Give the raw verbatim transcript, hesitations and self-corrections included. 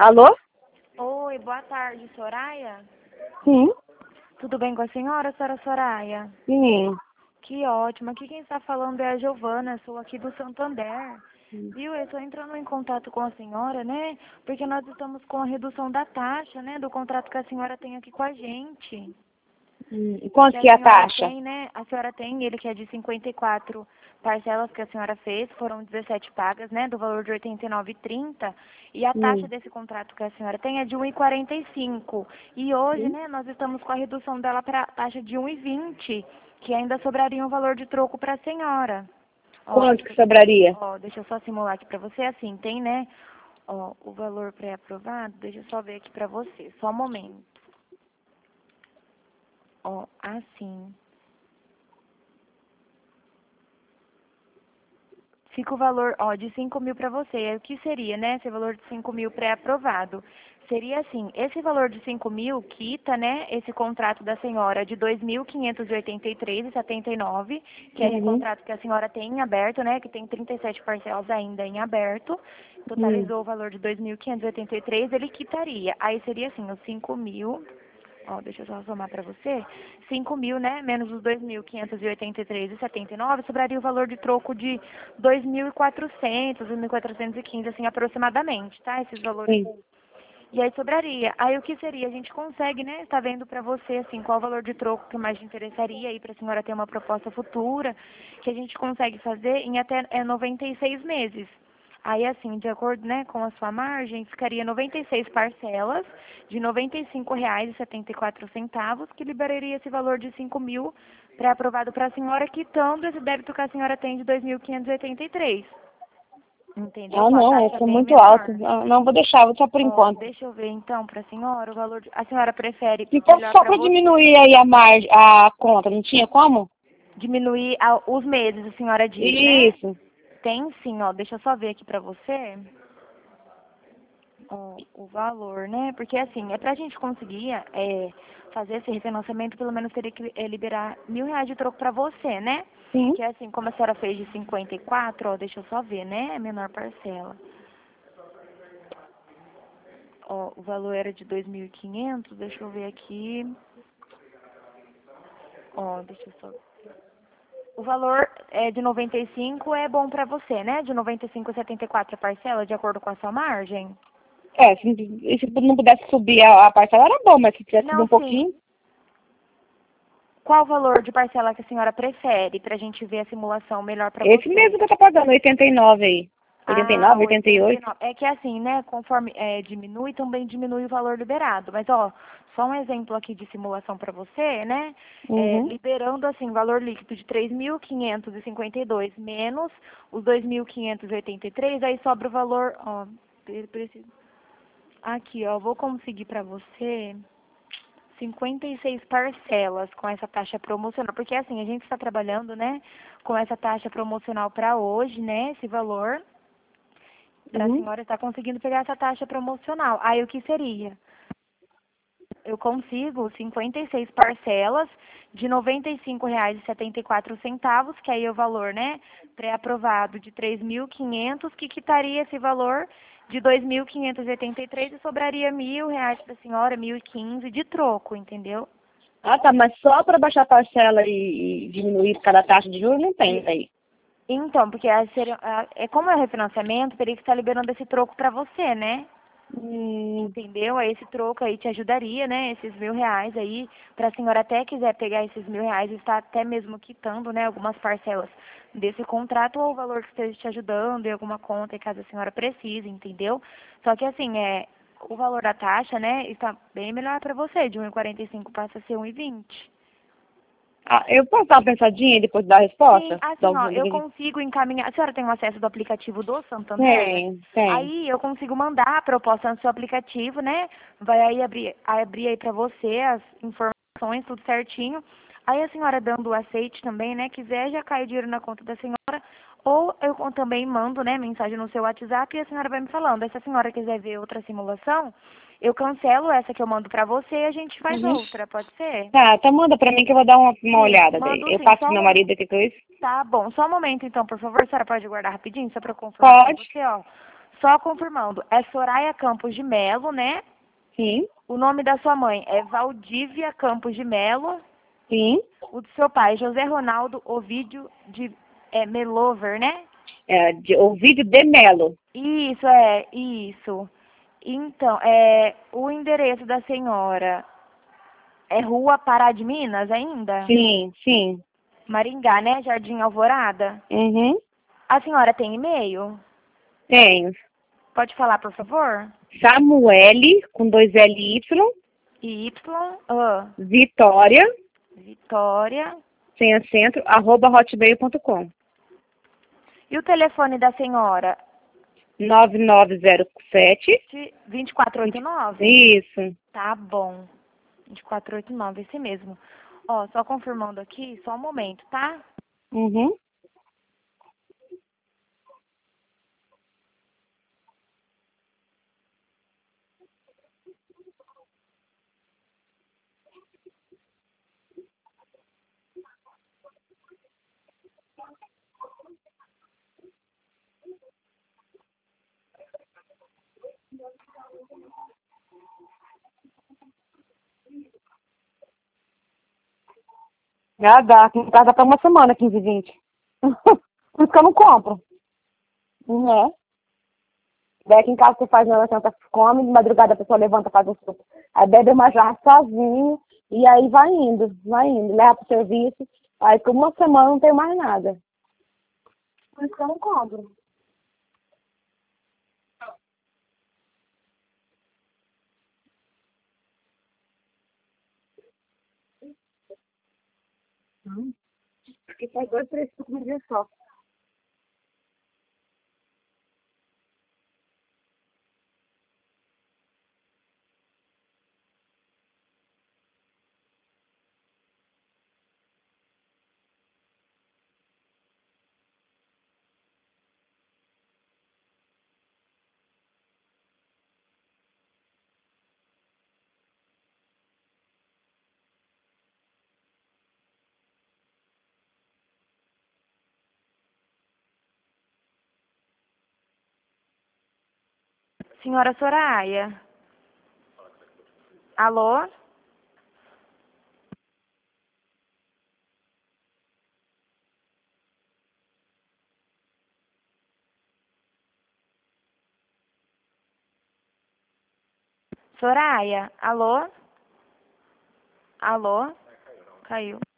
Alô? Oi, boa tarde, Soraya. Sim. Tudo bem com a senhora, senhora Soraya? Sim. Que ótimo. Aqui quem está falando é a Giovana, sou aqui do Santander. Viu? Eu estou entrando em contato com a senhora, né? Porque nós estamos com a redução da taxa, né? Do contrato que a senhora tem aqui com a gente. Hum, e quanto Que a que é a senhora taxa? tem, né? A senhora tem, ele que é de cinquenta e quatro parcelas que a senhora fez, foram dezessete pagas, né? Do valor de oitenta e nove reais e trinta centavos. E a taxa Hum. desse contrato que a senhora tem é de um real e quarenta e cinco centavos. E hoje, Hum. né, nós estamos com a redução dela para a taxa de um real e vinte centavos, que ainda sobraria um valor de troco para a senhora. Ó, Quanto que deixa, sobraria? ó, deixa eu só simular aqui para você, assim, tem, né? Ó, o valor pré-aprovado, deixa eu só ver aqui para você, só um momento. Ó, assim. Fica o valor, ó, de cinco mil para você. O que seria, né? Esse valor de cinco mil pré-aprovado. Seria assim, esse valor de cinco mil quita, né, esse contrato da senhora de dois mil quinhentos e oitenta e três reais e setenta e nove centavos, que é esse Uhum. contrato que a senhora tem em aberto, né, que tem trinta e sete parcelas ainda em aberto. Hum. Totalizou o valor de dois mil quinhentos e oitenta e três, ele quitaria. Aí seria assim, os cinco mil. Ó, deixa eu só somar para você. cinco mil, né? Menos os dois mil quinhentos e oitenta e três reais e setenta e nove centavos, sobraria o valor de troco de dois mil e quatrocentos, dois mil quatrocentos e quinze, assim, aproximadamente, tá? Esses valores. Sim. E aí sobraria. Aí o que seria? A gente consegue, né? Tá vendo para você, assim, qual o valor de troco que mais te interessaria aí para a senhora ter uma proposta futura, que a gente consegue fazer em até é, noventa e seis meses. Aí, assim, de acordo, né, com a sua margem, ficaria noventa e seis parcelas de noventa e cinco reais e setenta e quatro centavos, que liberaria esse valor de cinco mil pré-aprovado para a senhora, quitando esse débito que a senhora tem de dois mil quinhentos e oitenta e três. Entendeu? Ah, Com a não, taxa essa é bem muito alto. menor. Ah, não, vou deixar, vou só por Ó, enquanto. deixa eu ver então para a senhora o valor de... A senhora prefere Se fosse melhor só para para você diminuir aí a margem, a conta, não tinha como? diminuir a- os meses, a senhora diz, né? Isso. Tem sim, ó, deixa eu só ver aqui para você. Ó, o valor, né? Porque assim, é pra gente conseguir é, fazer esse refinanciamento, pelo menos teria que é, liberar mil reais de troco pra você, né? Sim. Que é assim, como a senhora fez de cinquenta e quatro, ó, deixa eu só ver, né? É menor parcela. Ó, o valor era de dois mil e quinhentos, deixa eu ver aqui. Ó, deixa eu só. O valor é de noventa e cinco é bom pra você, né? De noventa e cinco a setenta e quatro a parcela, de acordo com a sua margem. É, se, se não pudesse subir a, a parcela era bom, mas se tivesse subir Não, um sim. pouquinho. Qual o valor de parcela que a senhora prefere pra gente ver a simulação melhor pra Esse você? mesmo que eu tô pagando, oitenta e nove aí. oitenta e Ah, nove, oitenta e oito. oitenta e nove. É que assim, né, conforme é, diminui, também diminui o valor liberado. Mas, ó, só um exemplo aqui de simulação para você, né? É, Uhum. liberando, assim, o valor líquido de três mil quinhentos e cinquenta e dois menos os dois mil quinhentos e oitenta e três, aí sobra o valor, ó, pre- preciso... Aqui, ó, vou conseguir para você cinquenta e seis parcelas com essa taxa promocional. Porque, assim, a gente está trabalhando, né, com essa taxa promocional para hoje, né, esse valor para a Uhum. senhora estar conseguindo pegar essa taxa promocional. Aí o que seria? Eu consigo cinquenta e seis parcelas de noventa e cinco reais e setenta e quatro centavos, que aí é o valor, né, pré-aprovado de três mil e quinhentos, que quitaria esse valor de dois mil quinhentos e oitenta e três e sobraria mil reais para a senhora, mil e quinze de troco, entendeu? Ah, tá, mas só para baixar a parcela e, e diminuir cada taxa de juros não tem aí. Então, porque a, seria- a- é como é refinanciamento, teria que estar liberando esse troco para você, né? Hum, Entendeu? Aí esse troco aí te ajudaria, né? Esses mil reais aí, para a senhora até quiser pegar esses mil reais e estar até mesmo quitando, né? Algumas parcelas desse contrato ou o valor que esteja te ajudando em alguma conta, caso a senhora precise, entendeu? Só que assim, é, o valor da taxa, né? Está bem melhor para você. De um e quarenta e cinco passa a ser um e vinte. ah, eu posso dar uma pensadinha e depois dar a Sim, resposta? Dar assim, ó, um eu ligadinho? consigo encaminhar. A senhora tem o acesso do aplicativo do Santander? Tem, tem. Aí eu consigo mandar a proposta no seu aplicativo, né? Vai aí abrir, abrir aí pra você as informações, tudo certinho. Aí a senhora dando o aceite também, né? Quiser, já cai o dinheiro na conta da senhora. Ou eu con- também mando, né, mensagem no seu WhatsApp e a senhora vai me falando. Aí se a senhora quiser ver outra simulação, eu cancelo essa que eu mando pra você e a gente faz Uhum. outra, pode ser? Tá, então manda pra mim que eu vou dar uma, uma Sim, olhada daí. mando Eu sim, passo só pro meu um, marido aqui com isso. tá bom, só um momento então, por favor. A senhora pode guardar rapidinho, só para eu confirmar com Pode. você, ó. Só confirmando, é Soraya Campos de Melo, né? Sim, O nome da sua mãe é Valdívia Campos de Melo. sim. O do seu pai, José Ronaldo Ovídio de é, Melover, né? É, de, o vídeo de Melo. Isso, é, isso. Então, é, o endereço da senhora é Rua Pará de Minas ainda? Sim, sim. Maringá, né? Jardim Alvorada? Uhum. A senhora tem e-mail? Tenho. Pode falar, por favor? Samuele, com dois L Y, Y, ah, Vitória, Vitória. sem acento, arroba hotmail ponto com. E o telefone da senhora? nove nove zero sete. vinte e quatro oitenta e nove? Isso. Tá bom. vinte e quatro oitenta e nove, esse mesmo. Ó, só confirmando aqui, só um momento, tá? Uhum. Já dá. Aqui em casa tá uma semana, quinze, vinte. Por isso que eu não compro. Uhum. Daí aqui em casa você faz na janta, come, de madrugada a pessoa levanta, faz o suco. Aí bebe uma jarra sozinho e aí vai indo, vai indo, leva pro serviço. Aí por uma semana não tem mais nada. Por isso que eu não compro. Hum. Porque faz dois, três sucos no dia só. Senhora Soraya? Alô? Soraya? Alô? Alô? Caiu.